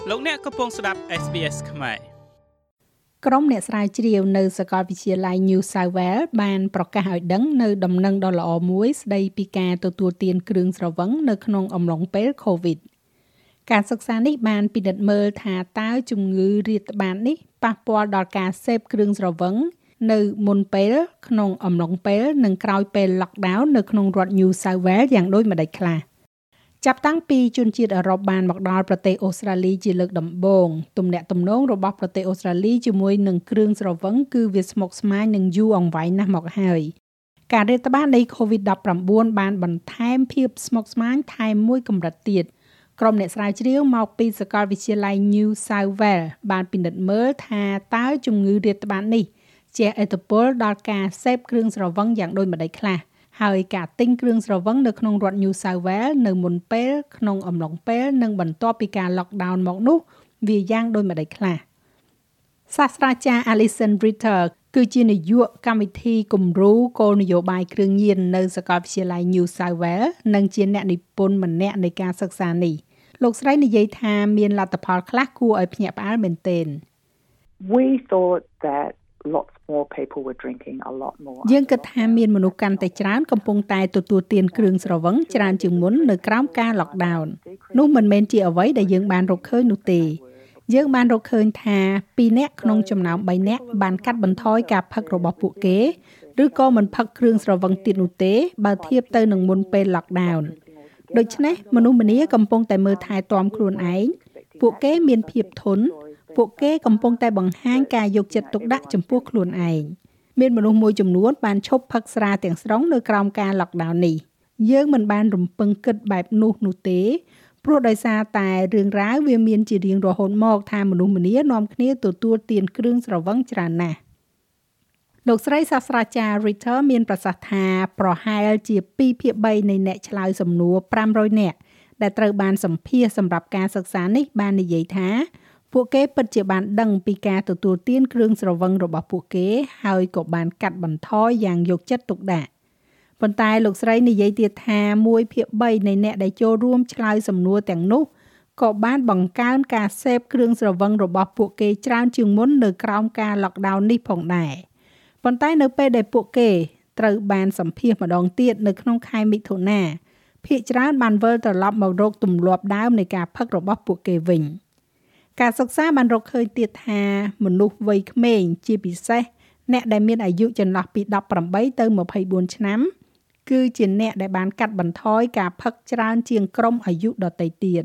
លោកអ្នកកំពុងស្ដាប់ SBS ខ្មែរក្រុមអ្នកស្រាវជ្រាវនៅសាកលវិទ្យាល័យ New South Wales បានប្រកាសឲ្យដឹងនៅដំណឹងដ៏ល្អមួយស្ដីពីការទទួលទានគ្រឿងស្រវឹងនៅក្នុងអំឡុងពេល COVID ការសិក្សានេះបានពិនិត្យមើលថាតើជំងឺរាតត្បាតនេះប៉ះពាល់ដល់ការសេពគ្រឿងស្រវឹងនៅមុនពេលក្នុងអំឡុងពេលនិងក្រោយពេល lockdown នៅក្នុងរដ្ឋ New South Wales យ៉ាងដូចម្តេចខ្លះចាប់តាំងពីជនជាតិអឺរ៉ុបបានមកដល់ប្រទេសអូស្ត្រាលីជាលើកដំបូងទំនាក់ទំនងរបស់ប្រទេសអូស្ត្រាលីជាមួយនឹងគ្រឿងស្រវឹងគឺវាស្មុគស្មាញនិងយូរអង្វែងណាស់មកហើយការរាតត្បាតនៃ COVID-19 បានបន្ថែមភាពស្មុគស្មាញថែមមួយកម្រិតទៀតក្រុមអ្នកស្រាវជ្រាវមកពីសាកលវិទ្យាល័យ New South Wales បានពិនិត្យមើលថាតើជំងឺរាតត្បាតនេះជះឥទ្ធិពលដល់ការសេពគ្រឿងស្រវឹងយ៉ាងដូចម្តេចខ្លះហើយការទិញគ្រឿងស្រវឹងនៅក្នុងរដ្ឋ New South Wales នៅមុនពេលក្នុងអំឡុងពេលនិងបន្ទាប់ពីការ lockdown មកនោះវាយ៉ាងដូចម្តេចខ្លះសាស្ត្រាចារ្យ Alison Ritter គឺជានាយកកម្មវិធីគំរូគោលនយោបាយគ្រឿងញៀននៅសាកលវិទ្យាល័យ New South Wales និងជាអ្នកនិពន្ធម្នាក់នៃការសិក្សានេះលោកស្រីនិយាយថាមានលទ្ធផលខ្លះគួរឲ្យភ្ញាក់ផ្អើលមែនទែន We thought that lots more people were drinking a lot more យើងគិតថាមានមនុស្សកាន់តែច្រើនកំពុងតែទទួលទានគ្រឿងស្រវឹងច្រើនជាងមុននៅក្រោមការ lockdown នោះមិនមែនជាអ្វីដែលយើងបានរកឃើញនោះទេយើងបានរកឃើញថា2នាក់ក្នុងចំណោម3នាក់បានកាត់បន្ថយការផឹករបស់ពួកគេឬក៏មិនផឹកគ្រឿងស្រវឹងទៀតនោះទេបើធៀបទៅនឹងមុនពេល lockdown ដូច្នេះមនុស្សម្នាកំពុងតែមើលថែទាំខ្លួនឯងពួកគេមានភាពធន់ពួកគេកំពុងតែបង្ហាញការយកចិត្តទុកដាក់ចំពោះខ្លួនឯងមានមនុស្សមួយចំនួនបានឈប់ផឹកស្រាទាំងស្រុងនៅក្រោមការ lockdown នេះយើងមិនបានរំពឹងគិតបែបនោះទេព្រោះដោយសារតែរឿងរ៉ាវវាមានជារៀងរហូតមកថាមនុស្សម្នានាំគ្នាទទួលទានគ្រឿងស្រវឹងច្រើនណាស់លោកស្រីសាស្ត្រាចារ្យ Ritter មានប្រសាសន៍ថាប្រហែលជា2/3នៃអ្នកឆ្លើយសំណួរ500នាក់ដែលត្រូវបានសម្ភាសសម្រាប់ការសិក្សានេះបាននិយាយថាពួកគេពិតជាបានដឹងពីការទទួលទានគ្រឿងស្រវឹងរបស់ពួកគេហើយក៏បានកាត់បន្ថយយ៉ាងយកចិត្តទុកដាក់ប៉ុន្តែលោកស្រីនិយាយទៀតថា1/3នៃអ្នកដែលចូលរួមឆ្លើយសំណួរទាំងនោះក៏បានបង្កើនការសេពគ្រឿងស្រវឹងរបស់ពួកគេច្រើនជាងមុននៅក្រោមការ lockdown នេះផងដែរប៉ុន្តែនៅពេលដែលពួកគេត្រូវបានសម្ភាសម្ដងទៀតនៅក្នុងខែមិថុនាភាគច្រើនបានវិលត្រឡប់មករកទម្លាប់ដើមនៃការផឹករបស់ពួកគេវិញការសិក្សាបានរកឃើញទៀតថាមនុស្សវ័យក្មេងជាពិសេសអ្នកដែលមានអាយុចន្លោះពី18ទៅ24ឆ្នាំគឺជាអ្នកដែលបានកាត់បន្ថយការផឹកច្រើនជាងក្រុមអាយុដទៃទៀត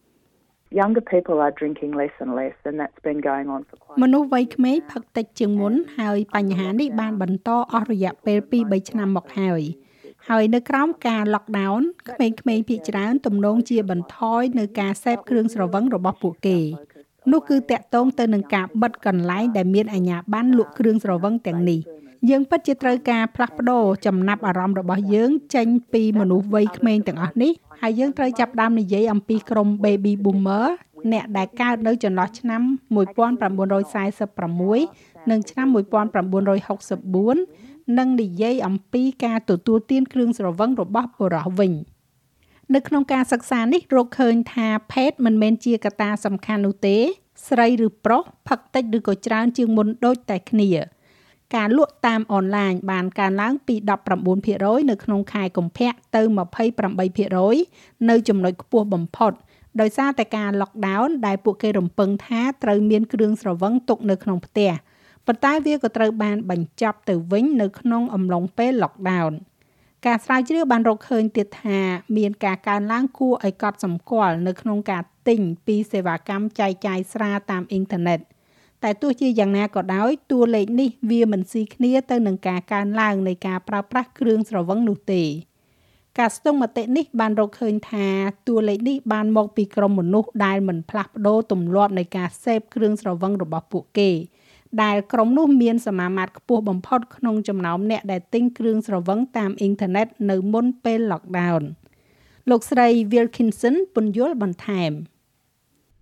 Younger people are drinking less and less and that's been going on for quite មនុស្សវ័យក្មេងផឹកតិចជាងមុនហើយបញ្ហានេះបានបន្តអស់រយៈពេល 2-3 ឆ្នាំមកហើយនៅក្រោមការ lockdown ក្មេងៗភាគច្រើនទំនងជាបន្ថយនៅការសេពគ្រឿងស្រវឹងរបស់ពួកគេនោះគឺតាក់ទងទៅនឹងការបិទកន្លែងដែលមានអាជ្ញាប័ណ្ណលក់គ្រឿងស្រវឹងទាំងនេះយើងពិតជាត្រូវការផ្លាស់ប្ដូរចំណាប់អារម្មណ៍របស់យើងចេញពីមនុស្សវ័យក្មេងទាំងអស់នេះហើយយើងត្រូវចាប់ផ្ដើមនិយាយអំពីក្រុម baby boomer អ្នកដែលកើតនៅចន្លោះឆ្នាំ1946និងឆ្នាំ1964និងនិយាយអំពីការទទួលទានគ្រឿងស្រវឹងរបស់បុរសវិញនៅក្នុងការសិក្សានេះរកឃើញថាភេទមិនមែនជាកត្តាសំខាន់នោះទេស្រីឬប្រុសផឹកតិចឬក៏ច្រើនជាងមុនដូចតែគ្នាការលក់តាមអនឡាញបានកើនឡើងពី 19% នៅក្នុងខែកុម្ភៈទៅ 28% នៅចំណុចខ្ពស់បំផុតដោយសារតែការ lockdown ដែលពួកគេរំពឹងថាត្រូវមានគ្រឿងស្រវឹងទុកនៅក្នុងផ្ទះប៉ុន្តែវាក៏ត្រូវបានបញ្ចប់ទៅវិញនៅក្នុងអំឡុងពេល lockdown ការស្រាវជ្រាវបានរកឃើញទៀតថាមានការកើនឡើងគួរឲ្យកត់សម្គាល់នៅក្នុងការទិញពីសេវាកម្មចែកចាយស្រាតាមអ៊ីនធឺណិតតែទោះជាយ៉ាងណាក៏ដោយតួលេខនេះវាមិនស៊ីគ្នាទៅនឹងការកើនឡើងនៃការប្រើប្រាស់គ្រឿងស្រវឹងនោះទេការស្ទង់មតិនេះបានរកឃើញថាតួលេខនេះបានមកពីក្រុមមនុស្សដែលមិនផ្លាស់ប្ដូរទម្លាប់នៃការសេពគ្រឿងស្រវឹងរបស់ពួកគេដែលក្រុមនោះមានសមាមាត្រខ្ពស់បំផុតក្នុងចំណោមអ្នកដែលទិញគ្រឿងស្រវឹងតាមអ៊ីនធឺណិតនៅមុនពេល lockdown លោកស្រី Wilkinson ពន្យល់បន្ថែម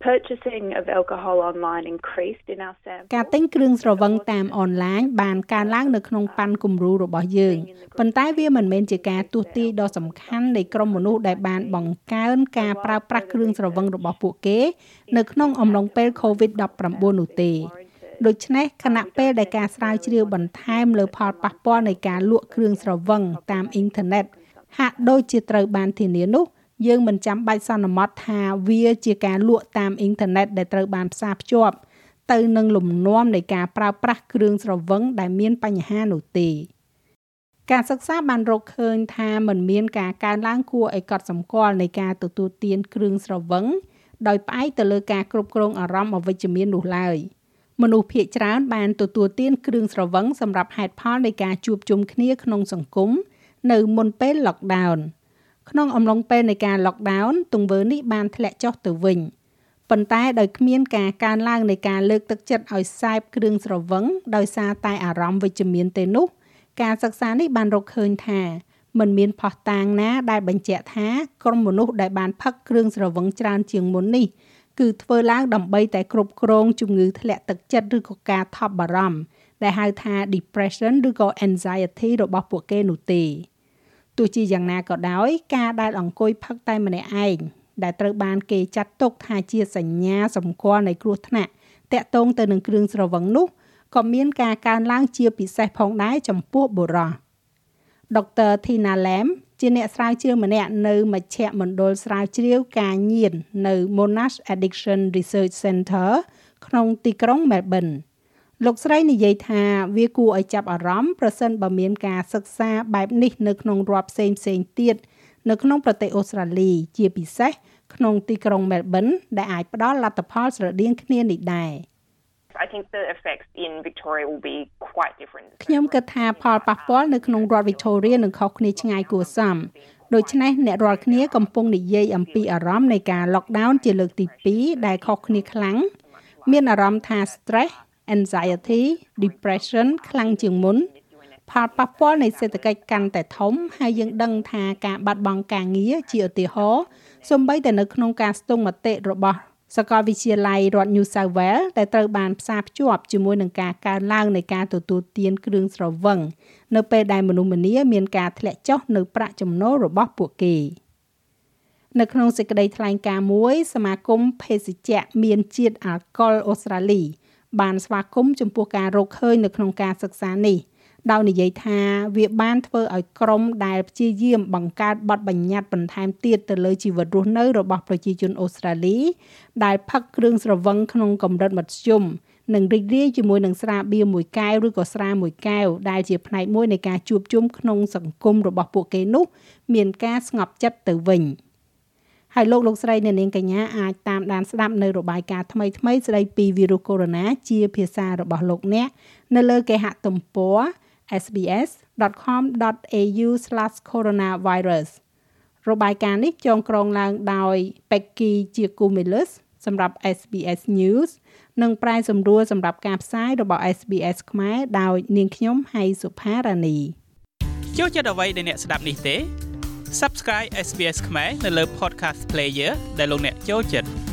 Purchasing of alcohol online increased in our sample. ការទិញគ្រឿងស្រវឹងតាមអនឡាញបានកើនឡើងនៅក្នុងប៉ាន់គំរូរបស់យើងប៉ុន្តែវាមិនមែនជាការទស្សន៍ទាយដ៏សំខាន់នៃក្រុមមនុស្សដែលបានបង្កើនការប្រើប្រាស់គ្រឿងស្រវឹងរបស់ពួកគេនៅក្នុងអំឡុងពេល COVID-19 នោះទេដូច្នេះខណៈពេលដែលការស្រាវជ្រាវបន្ថែមលើផលប៉ះពាល់នៃការលក់គ្រឿងស្រវឹងតាមអ៊ីនធឺណិតហាក់ដូចជាត្រូវបានធានានោះយើងមិនចាំបាច់សន្មតថាវាជាការលក់តាមអ៊ីនធឺណិតដែលត្រូវបានផ្សារភ្ជាប់ទៅនឹងលំនាំនៃការប្រើប្រាស់គ្រឿងស្រវឹងដែលមានបញ្ហានោះទេការសិក្សាបានរកឃើញថាមិនមានការកើនឡើងគួរឲ្យកត់សម្គាល់នៃការទទួលទានគ្រឿងស្រវឹងដោយផ្អែកទៅលើការគ្រប់គ្រងអារម្មណ៍អវិជ្ជមាននោះឡើយមនុស្សភាគច្រើនបានទទួលទានគ្រឿងស្រវឹងសម្រាប់ហេតុផលនៃការជួបជុំគ្នាក្នុងសង្គមនៅមុនពេល lockdown ក្នុងអំឡុងពេលនៃការ lockdown ទង្វើនេះបានធ្លាក់ចុះទៅវិញប៉ុន្តែដោយគ្មានការកើនឡើងនៃការលើកទឹកចិត្តឲ្យសេពគ្រឿងស្រវឹងដោយសារតែអារម្មណ៍វិជ្ជមានទេនោះការសិក្សានេះបានរកឃើញថាមិនមានភស្តុតាងណាដែលបញ្ជាក់ថាក្រុមមនុស្សដែលបានផឹកគ្រឿងស្រវឹងច្រើនជាងមុននេះគឺធ្វើឡើងដើម្បីតែគ្រប់គ្រងជំងឺធ្លាក់ទឹកចិត្តឬក៏ការថប់បារម្ភដែលហៅថា depression ឬក៏ anxiety របស់ពួកគេនោះទេទោះជាយ៉ាងណាក៏ដោយការដែលអង្គុយផឹកតែម្នាក់ឯងដែលត្រូវបានគេចាត់ទុកថាជាសញ្ញាសម្គាល់នៃគ្រោះថ្នាក់តាក់ទងទៅនឹងគ្រឿងស្រវឹងនោះក៏មានការកើនឡើងជាពិសេសផងដែរចំពោះបុរស Dr. Tina Lam ជាអ្នកស្រាវជ្រាវម្នាក់នៅមជ្ឈមណ្ឌលស្រាវជ្រាវការញៀននៅ Monash Addiction Research Center ក្នុងទីក្រុង Melbourne លោកស្រីនិយាយថាវាគួរឲ្យចាប់អារម្មណ៍ប្រសិនបើមានការសិក្សាបែបនេះនៅក្នុងរដ្ឋផ្សេងៗទៀតនៅក្នុងប្រទេសអូស្ត្រាលីជាពិសេសក្នុងទីក្រុង Melbourne ដែលអាចផ្ដល់លទ្ធផលស្រដៀងគ្នានេះដែរ I think the effects in Victoria will be quite different. ខ្ញុំគិតថាផលប៉ះពាល់នៅក្នុងរដ្ឋ Victoria នឹងខុសគ្នាឆ្ងាយគួរសមដូច្នេះអ្នករាល់គ្នាកំពុងនិយាយអំពីអារម្មណ៍នៃការ lockdown ជាលើកទី2ដែលខុសគ្នាខ្លាំងមានអារម្មណ៍ថា stress, anxiety, depression ខ្លាំងជាងមុនផលប៉ះពាល់នៃសេដ្ឋកិច្ចកាន់តែធំហើយយើងដឹងថាការបាត់បង់ការងារជាឧទាហរណ៍សូម្បីតែនៅក្នុងការស្ទង់មតិរបស់សាកលវិទ្យាល័យរដ្ឋ New South Wales ដែលត្រូវបានផ្សារភ្ជាប់ជាមួយនឹងការកើនឡើងនៃការទទួលទានគ្រឿងស្រវឹងនៅពេលដែលមនុស្សម្នាមានការធ្លាក់ចុះនៅប្រាក់ចំណូលរបស់ពួកគេនៅក្នុងសេចក្តីថ្លែងការណ៍មួយសមាគមភេសជ្ជៈមានជាតិអាល់កុលអូស្ត្រាលីបានស្វាគមន៍ចំពោះការរកឃើញនៅក្នុងការសិក្សានេះដោយនិយាយថាវាបានធ្វើឲ្យក្រុមដែលព្យាយាមបង្កើតបទបញ្ញត្តិបន្ថែមទៀតទៅលើជីវិតរស់នៅរបស់ប្រជាជនអូស្ត្រាលីដែលផឹកគ្រឿងស្រវឹងក្នុងកម្រិតមធ្យមនិងរីករាយជាមួយនឹងស្រាបៀរមួយកែវឬក៏ស្រាមួយកែវដែលជាផ្នែកមួយនៃការជួបជុំក្នុងសង្គមរបស់ពួកគេនោះមានការស្ងប់ចិត្តទៅវិញហើយលោកស្រីអ្នកនាងកញ្ញាអាចតាមដានស្ដាប់នៅរបាយការណ៍ថ្មីស្ដីពីវីរុសកូវីដ -19 ជាភាសារបស់លោកអ្នកនៅលើគេហទំព័រsbs.com.au/coronavirus របាយការណ៍នេះចងក្រងឡើងដោយ Becky Giacomellis សម្រាប់ SBS News និងប្រែសម្រួលសម្រាប់ការផ្សាយរបស់ SBS ខ្មែរដោយនាងខ្ញុំហៃសុផារ៉ានីចូលចិត្តអ្វីដែលអ្នកស្ដាប់នេះទេ Subscribe SBS ខ្មែរនៅលើ Podcast Player ដែលលោកអ្នកចូលចិត្ត